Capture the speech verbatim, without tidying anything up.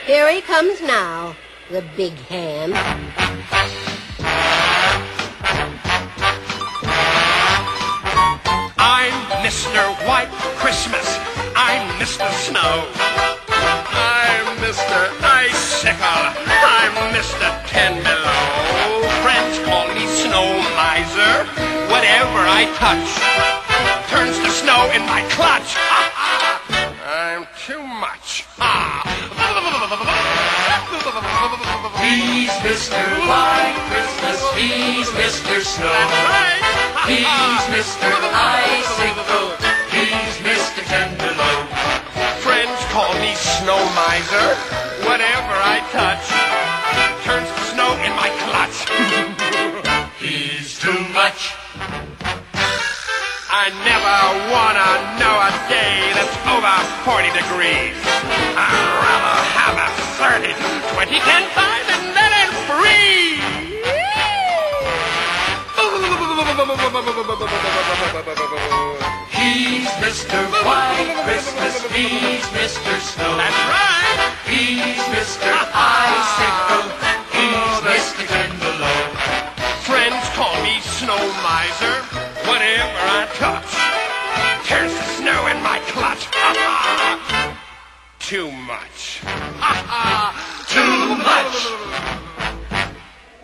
Here he comes now, the big ham. I'm Mister White Christmas. I'm Mister Snow. I'm Mister Icicle. I'm Mister Ten Below. Friends call me Snow Miser. Whatever I touch turns to snow in my clutch. I'm too much. He's Mister White Christmas. He's Mister Snow. He's Mister Icicle. He's Mister Ten Below. Friends call me Snow Miser. Whatever I touch turns to snow in my clutch. He's too much. I never wanna know a day that's over forty degrees. I'd rather have a thirty, twenty, ten, five, and then it's free. He's Mister White Christmas. He's Mister Snow. That's right. He's Mister Icicle. He's Mister Ten Below. Friends call me Snow Miser. Whatever I touch turns to snow in my clutch. Too much. Too much.